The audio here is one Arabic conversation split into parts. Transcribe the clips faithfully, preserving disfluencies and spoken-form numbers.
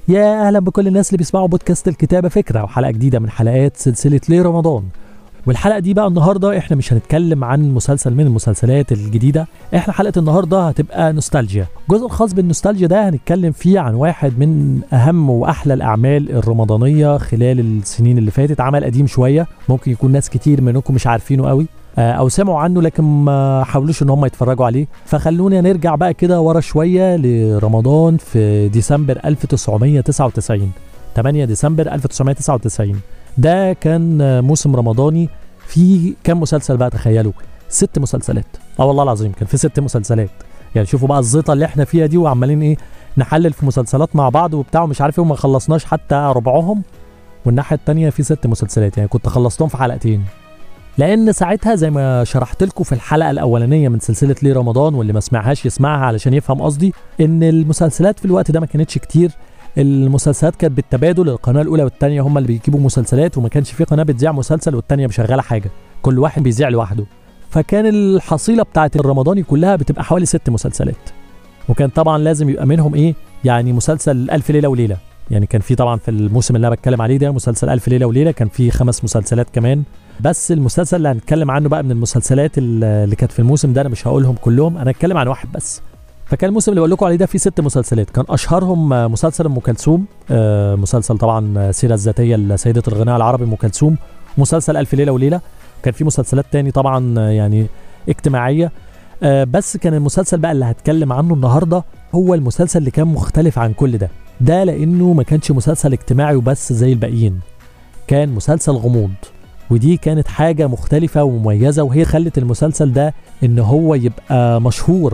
يا اهلا بكل الناس اللي بيسمعوا بودكاست الكتابه فكره وحلقه جديده من حلقات سلسله ليه رمضان. والحلقه دي بقى النهارده احنا مش هنتكلم عن مسلسل من المسلسلات الجديده، احنا حلقه النهارده هتبقى نوستالجيا. الجزء الخاص بالنوستالجيا ده هنتكلم فيه عن واحد من اهم واحلى الاعمال الرمضانيه خلال السنين اللي فاتت، عمل قديم شويه ممكن يكون ناس كتير منكم مش عارفينه قوي او سمعوا عنه لكن ما حاولوش ان هم يتفرجوا عليه. فخلونا نرجع بقى كده ورا شويه لرمضان في ديسمبر ألف وتسعمية وتسعة وتسعين، ثمانية ديسمبر ألف وتسعمية وتسعة وتسعين. ده كان موسم رمضاني فيه كام مسلسل بقى؟ تخيلوا ست مسلسلات. اه والله العظيم كان في ست مسلسلات. يعني شوفوا بقى الزيطه اللي احنا فيها دي وعمالين ايه نحلل في مسلسلات مع بعض وبتاع ومش عارف ايه وما خلصناش حتى ربعهم، والناحيه الثانيه في ست مسلسلات يعني كنت خلصتهم في حلقتين. لان ساعتها زي ما شرحت لكم في الحلقه الاولانيه من سلسله ليه رمضان، واللي ما سمعهاش يسمعها علشان يفهم قصدي، ان المسلسلات في الوقت ده ما كانتش كتير. المسلسلات كانت بالتبادل، القناه الاولى والثانيه هم اللي بيجيبوا مسلسلات، وما كانش في قناه بتذيع مسلسل والثانيه مشغله حاجه، كل واحد بيذيع لوحده. فكان الحصيله بتاعه الرمضاني كلها بتبقى حوالي ست مسلسلات، وكان طبعا لازم يبقى منهم ايه يعني مسلسل ألف ليله وليله. يعني كان في طبعا في الموسم اللي انا بتكلم عليه ده مسلسل ألف ليله وليله، كان في خمس مسلسلات كمان. بس المسلسل اللي هنتكلم عنه بقى من المسلسلات اللي كانت في الموسم ده انا مش هقولهم كلهم، انا هتكلم عن واحد بس. فكان الموسم اللي بقول لكم عليه ده فيه ست مسلسلات، كان اشهرهم مسلسل ام كلثوم، آه مسلسل طبعا سيره الذاتيه لسيده الغناء العربي ام كلثوم، مسلسل ألف ليله وليله. كان في مسلسلات تاني طبعا يعني اجتماعيه، آه بس كان المسلسل بقى اللي هتكلم عنه النهارده هو المسلسل اللي كان مختلف عن كل ده. ده لانه ما كانش مسلسل اجتماعي وبس زي الباقيين، كان مسلسل غموض، ودي كانت حاجه مختلفه ومميزه، وهي خلت المسلسل ده ان هو يبقى مشهور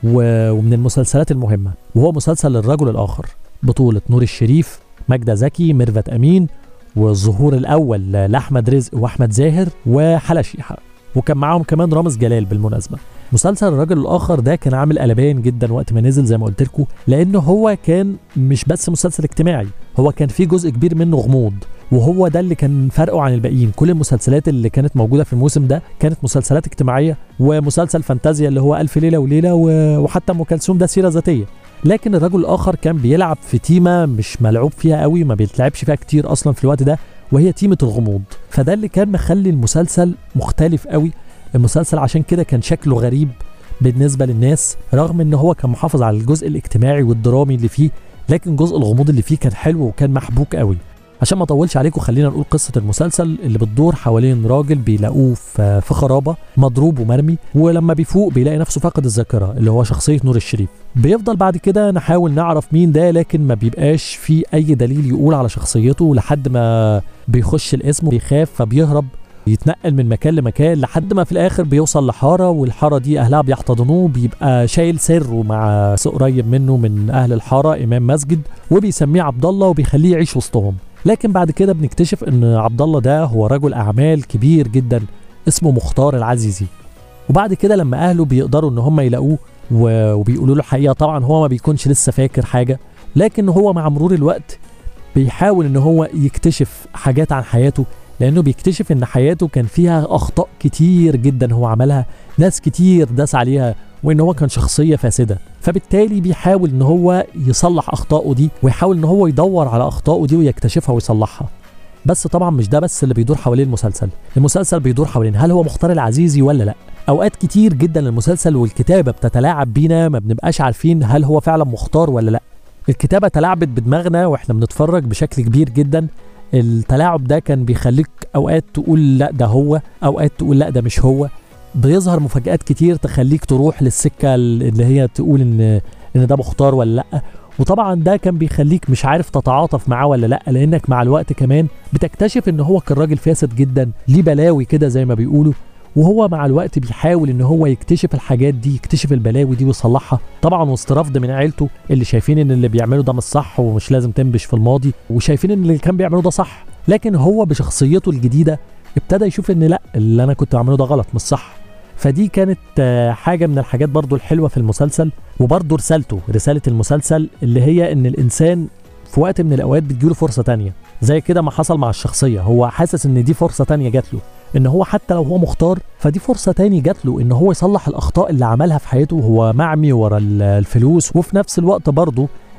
ومن المسلسلات المهمه. وهو مسلسل الرجل الاخر، بطوله نور الشريف، ماجدة زكي، ميرفت امين، والظهور الاول لاحمد رزق واحمد زاهر وحلا شيحه، وكان معاهم كمان رامز جلال. بالمناسبه مسلسل الرجل الاخر ده كان عامل قلبان جدا وقت ما نزل زي ما قلت لكم، لانه هو كان مش بس مسلسل اجتماعي، هو كان فيه جزء كبير منه غموض، وهو ده اللي كان فرقه عن الباقيين. كل المسلسلات اللي كانت موجوده في الموسم ده كانت مسلسلات اجتماعيه ومسلسل فانتازيا اللي هو ألف ليله وليله، وحتى ام كلثوم ده سيره ذاتيه. لكن الرجل الاخر كان بيلعب في تيمه مش ملعوب فيها قوي، ما بيتلعبش فيها كتير اصلا في الوقت ده، وهي تيمه الغموض. فده اللي كان مخلي المسلسل مختلف قوي. المسلسل عشان كده كان شكله غريب بالنسبه للناس، رغم ان هو كان محافظ على الجزء الاجتماعي والدرامي اللي فيه، لكن جزء الغموض اللي فيه كان حلو وكان محبوك قوي. عشان ما اطولش عليكم خلينا نقول قصه المسلسل اللي بتدور حوالين راجل بيلاقوه في خرابه مضروب ومرمي، ولما بيفوق بيلاقي نفسه فاقد الذاكره اللي هو شخصيه نور الشريف. بيفضل بعد كده نحاول نعرف مين ده، لكن ما بيبقاش في اي دليل يقول على شخصيته لحد ما بيخش الاسم بيخاف فبيهرب، يتنقل من مكان لمكان لحد ما في الاخر بيوصل لحاره، والحاره دي اهلها بيحتضنوه، بيبقى شايل سره مع قريب منه من اهل الحاره امام مسجد، وبيسميه عبد الله وبيخليه يعيش وسطهم. لكن بعد كده بنكتشف ان عبد الله ده هو رجل اعمال كبير جدا اسمه مختار العزيزي. وبعد كده لما اهله بيقدروا ان هم يلاقوه وبيقولوا له الحقيقه، طبعا هو ما بيكونش لسه فاكر حاجه، لكن هو مع مرور الوقت بيحاول ان هو يكتشف حاجات عن حياته، لانه بيكتشف ان حياته كان فيها اخطاء كتير جدا هو عملها، ناس كتير داس عليها، وان هو كان شخصيه فاسده. فبالتالي بيحاول ان هو يصلح اخطائه دي، ويحاول ان هو يدور على اخطائه دي ويكتشفها ويصلحها. بس طبعا مش ده بس اللي بيدور حوالين المسلسل، المسلسل بيدور حوالين هل هو مختار العزيزي ولا لا. اوقات كتير جدا المسلسل والكتابه بتتلاعب بينا، ما بنبقاش عارفين هل هو فعلا مختار ولا لا. الكتابه تلاعبت بدماغنا واحنا بنتفرج بشكل كبير جدا. التلاعب ده كان بيخليك اوقات تقول لا ده هو، اوقات تقول لا ده مش هو. بيظهر مفاجآت كتير تخليك تروح للسكه اللي هي تقول ان ان ده مختار ولا لا. وطبعا ده كان بيخليك مش عارف تتعاطف معاه ولا لا، لانك مع الوقت كمان بتكتشف ان هو كان راجل فاسد جدا، ليه بلاوي كده زي ما بيقولوا، وهو مع الوقت بيحاول ان هو يكتشف الحاجات دي، يكتشف البلاوي دي ويصلحها، طبعا وسط رفض من عيلته اللي شايفين ان اللي بيعمله ده مش صح ومش لازم تنبش في الماضي، وشايفين ان اللي كان بيعمله ده صح. لكن هو بشخصيته الجديده ابتدى يشوف ان لا، اللي انا كنت بعمله ده غلط مش صح. فدي كانت حاجه من الحاجات برضو الحلوه في المسلسل، وبرضو رسالته، رساله المسلسل اللي هي ان الانسان في وقت من الاوقات بتجيله فرصه تانية، زي كده ما حصل مع الشخصيه. هو حاسس ان دي فرصه تانية جات له، ان هو حتى لو هو مختار فدي فرصه تاني جات له ان هو يصلح الاخطاء اللي عملها في حياته وهو معمي ورا الفلوس. وفي نفس الوقت برضه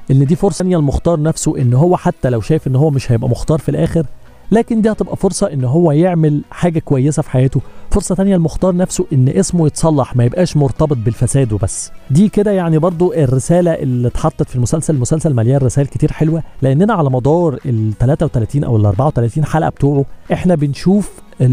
ان دي فرصه ثانيه لمختار نفسه، ان هو حتى لو شايف ان هو مش هيبقى مختار في الاخر، لكن دي هتبقى فرصه ان هو يعمل حاجه كويسه في حياته، فرصه ثانيه لمختار نفسه ان اسمه يتصلح، ما يبقاش مرتبط بالفساد وبس. دي كده يعني برضو الرساله اللي اتحطت في المسلسل. المسلسل مليان رسائل كتير حلوه، لاننا على مدار ال ثلاثة وثلاثين او ال أربعة وثلاثين حلقه بتوعه احنا بنشوف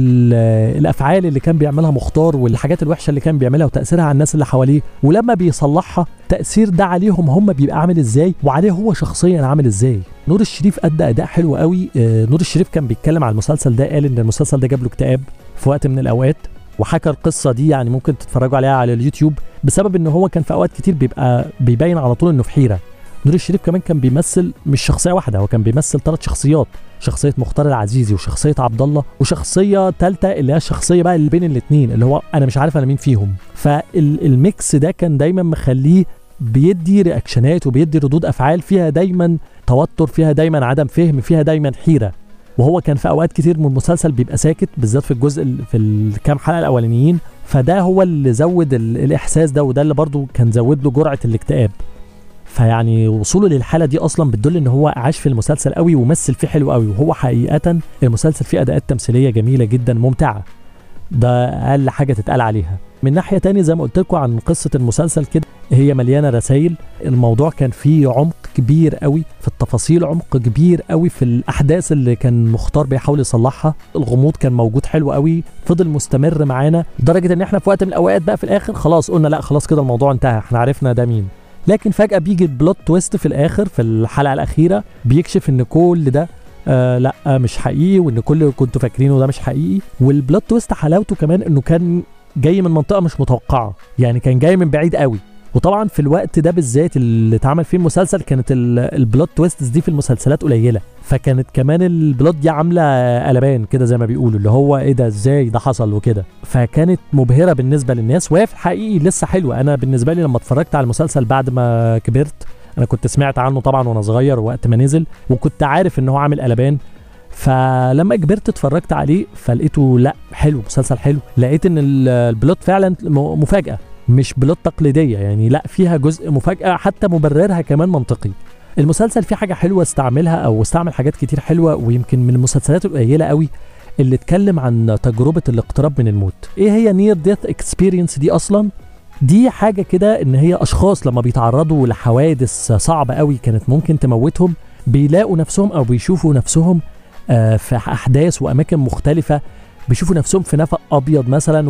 الافعال اللي كان بيعملها مختار والحاجات الوحشه اللي كان بيعملها وتاثيرها على الناس اللي حواليه، ولما بيصلحها تاثير ده عليهم هم بيبقى عامل ازاي وعليه هو شخصيا عامل ازاي. نور الشريف ادى اداء حلو قوي. آه نور الشريف كان بيتكلم على المسلسل ده، قال ان المسلسل ده جاب له اكتئاب في وقت من الاوقات، وحكى القصه دي، يعني ممكن تتفرجوا عليها على اليوتيوب، بسبب ان هو كان في اوقات كتير بيبقى بيبين على طول انه في حيره. نور الشريف كمان كان بيمثل مش شخصيه واحده، هو كان بيمثل ثلاث شخصيات، شخصيه مختار العزيزي وشخصيه عبد الله وشخصيه ثالثه اللي هي الشخصيه بقى اللي بين الاثنين اللي هو انا مش عارف انا مين فيهم. فالميكس ده كان دايما مخليه بيدي رياكشنات وبيدي ردود افعال فيها دايما توتر، فيها دايما عدم فهم، فيها دايما حيره. وهو كان في اوقات كتير من المسلسل بيبقى ساكت، بالذات في الجزء في الكام حلقه الاولانيين، فده هو اللي زود الاحساس ده، وده اللي برضو كان زود له جرعه الاكتئاب. فيعني وصوله للحاله دي اصلا بتدل ان هو عاش في المسلسل قوي ومثل فيه حلو قوي، وهو حقيقه المسلسل فيه اداءات تمثيليه جميله جدا ممتعه، ده اقل حاجه تتقال عليها. من ناحيه تانية زي ما قلت لكم عن قصه المسلسل كده، هي مليانه رسائل، الموضوع كان فيه عمق كبير قوي في التفاصيل، عمق كبير قوي في الاحداث اللي كان مختار بيحاول يصلحها، الغموض كان موجود حلو قوي، فضل مستمر معانا لدرجه ان احنا في وقت من الاوقات بقى في الاخر خلاص قلنا لا خلاص كده الموضوع انتهى، احنا عرفنا ده مين. لكن فجاه بيجي البلوت تويست في الاخر في الحلقه الاخيره، بيكشف ان كل ده آه لا مش حقيقي، وان كل اللي كنتوا فاكرينه ده مش حقيقي. والبلوت تويست حلاوته كمان انه كان جاي من منطقه مش متوقعه، يعني كان جاي من بعيد قوي. وطبعا في الوقت ده بالذات اللي اتعمل فيه المسلسل كانت البلوت تويستس دي في المسلسلات قليله، فكانت كمان البلوت دي عامله قلبان كده زي ما بيقولوا، اللي هو ايه ده ازاي ده حصل وكده، فكانت مبهره بالنسبه للناس، وهي في الحقيقي لسه حلوه. انا بالنسبه لي لما اتفرجت على المسلسل بعد ما كبرت، انا كنت سمعت عنه طبعا وانا صغير وقت ما نزل، وكنت عارف ان هو عامل قلبان، فلما كبرت اتفرجت عليه فلقيته لا حلو، مسلسل حلو. لقيت ان البلوت فعلا مفاجاه، مش بلوت تقليديه، يعني لا فيها جزء مفاجاه، حتى مبررها كمان منطقي. المسلسل فيه حاجه حلوه استعملها او استعمل حاجات كتير حلوه، ويمكن من المسلسلات القليله قوي اللي اتكلم عن تجربه الاقتراب من الموت. ايه هي نير ديث اكسبيرينس دي اصلا؟ دي حاجه كده ان هي اشخاص لما بيتعرضوا لحوادث صعبه قوي كانت ممكن تموتهم، بيلاقوا نفسهم او بيشوفوا نفسهم آه في احداث واماكن مختلفه، بيشوفوا نفسهم في نفق ابيض مثلا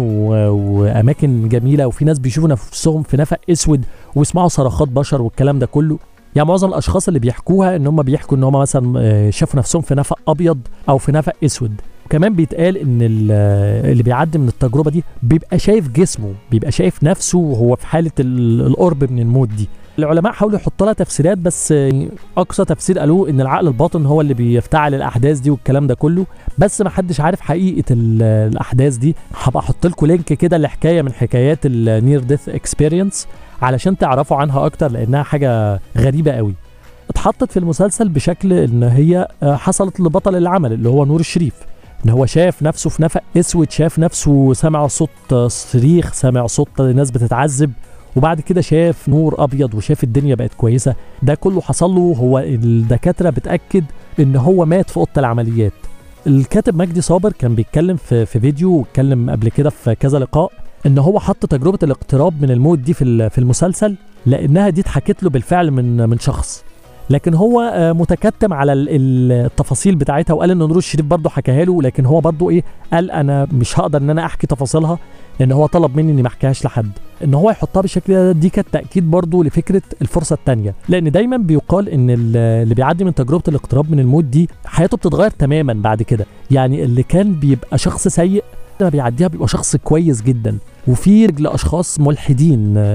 واماكن جميله، وفي ناس بيشوفوا نفسهم في نفق اسود ويسمعوا صرخات بشر والكلام ده كله. يعني معظم الاشخاص اللي بيحكوها ان هم بيحكوا ان هم مثلا شافوا نفسهم في نفق ابيض او في نفق اسود. كمان بيتقال ان اللي بيعدي من التجربه دي بيبقى شايف جسمه، بيبقى شايف نفسه وهو في حاله القرب من الموت دي. العلماء حاولوا يحطوا لها تفسيرات، بس اقصى تفسير قالوه ان العقل الباطن هو اللي بيفتعل الاحداث دي والكلام ده كله، بس ما حدش عارف حقيقه الاحداث دي. هبقى احط لكم لينك كده لحكايه من حكايات النير ديث اكسبيرينس علشان تعرفوا عنها اكتر، لانها حاجه غريبه قوي. اتحطت في المسلسل بشكل ان هي حصلت لبطل العمل اللي هو نور الشريف، ان هو شاف نفسه في نفق اسود، شاف نفسه سمع صوت صريخ، سمع صوت ناس بتتعذب، وبعد كده شاف نور ابيض وشاف الدنيا بقت كويسه. ده كله حصل له، هو الدكاتره بتاكد ان هو مات في اوضه العمليات. الكاتب مجدي صابر كان بيتكلم في في فيديو، واتكلم قبل كده في كذا لقاء، ان هو حط تجربه الاقتراب من الموت دي في في المسلسل لانها دي اتحكت له بالفعل من من شخص، لكن هو متكتم على التفاصيل بتاعتها، وقال ان نور الشريف برضه حكاها له، لكن هو برضه ايه قال انا مش هقدر ان انا احكي تفاصيلها، لان هو طلب مني اني ما احكيهاش لحد. ان هو يحطها بالشكل ده دي كانت تاكيد برضه لفكره الفرصه الثانيه، لان دايما بيقال ان اللي بيعدي من تجربه الاقتراب من الموت دي حياته بتتغير تماما بعد كده. يعني اللي كان بيبقى شخص سيء لما بيعديها بيبقى شخص كويس جدا. وفي رجل اشخاص ملحدين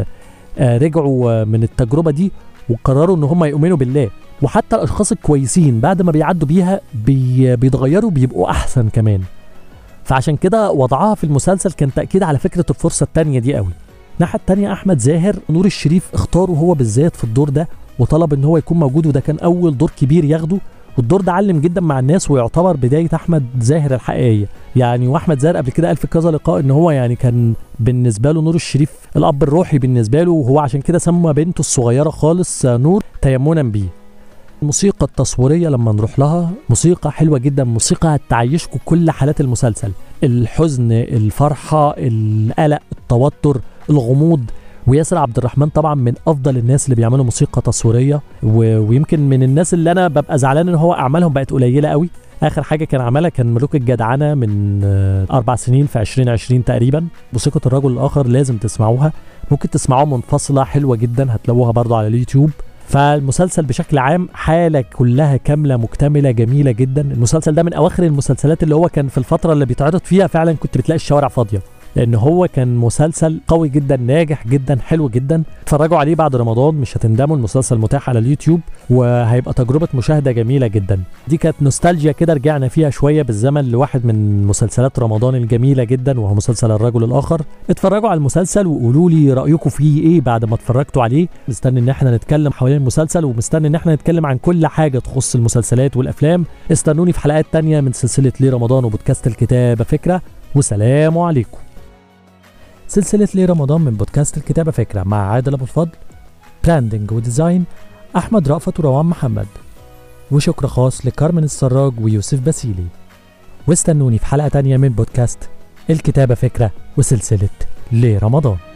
رجعوا من التجربه دي وقرروا ان هم يؤمنوا بالله، وحتى الاشخاص الكويسين بعد ما بيعدوا بيها بي بيتغيروا بيبقوا احسن كمان. فعشان كده وضعها في المسلسل كان تاكيد على فكره الفرصه الثانيه دي قوي. الناحيه الثانيه احمد زاهر نور الشريف اختاره هو بالذات في الدور ده، وطلب ان هو يكون موجود، وده كان اول دور كبير ياخده، والدور ده علم جدا مع الناس ويعتبر بدايه احمد زاهر الحقيقيه. يعني واحمد زاهر قبل كده قال في كذا لقاء ان هو يعني كان بالنسبه له نور الشريف الاب الروحي بالنسبه له، وهو عشان كده سمى بنته الصغيره خالص نور تيمنا بيه. الموسيقى التصويريه لما نروح لها موسيقى حلوه جدا، موسيقى هتعيشكم كل حالات المسلسل، الحزن، الفرحه، القلق، التوتر، الغموض. وياسر عبد الرحمن طبعا من افضل الناس اللي بيعملوا موسيقى تصويريه، و... ويمكن من الناس اللي انا ببقى زعلان ان هو اعمالهم بقت قليله قوي. اخر حاجه كان عملها كان ملوك الجدعنه من اربع سنين في عشرين عشرين تقريبا. موسيقى الرجل الاخر لازم تسمعوها، ممكن تسمعوها منفصله حلوه جدا، هتلاقوها برضو على اليوتيوب. فالمسلسل بشكل عام حاله كلها كامله مكتمله جميله جدا. المسلسل ده من اواخر المسلسلات اللي هو كان في الفتره اللي بيتعرض فيها فعلا كنت بتلاقي الشوارع فاضيه، لان هو كان مسلسل قوي جدا، ناجح جدا، حلو جدا. اتفرجوا عليه بعد رمضان مش هتندموا. المسلسل متاح على اليوتيوب وهيبقى تجربه مشاهده جميله جدا. دي كانت نوستالجيا كده، رجعنا فيها شويه بالزمن لواحد من مسلسلات رمضان الجميله جدا وهو مسلسل الرجل الاخر. اتفرجوا على المسلسل وقولوا لي رايكم فيه ايه بعد ما اتفرجتوا عليه. مستني ان احنا نتكلم حوالين المسلسل، ومستني ان احنا نتكلم عن كل حاجه تخص المسلسلات والافلام. استنوني في حلقات تانية من سلسله ليه رمضان وبودكاست الكتابه فكره، وسلام عليكم. سلسلة ليه رمضان من بودكاست الكتابة فكرة مع عادل أبو الفضل، براندنج وديزاين أحمد رأفت وروان محمد، وشكر خاص لكارمن السراج ويوسف باسيلي. واستنوني في حلقة تانية من بودكاست الكتابة فكرة وسلسلة ليه رمضان.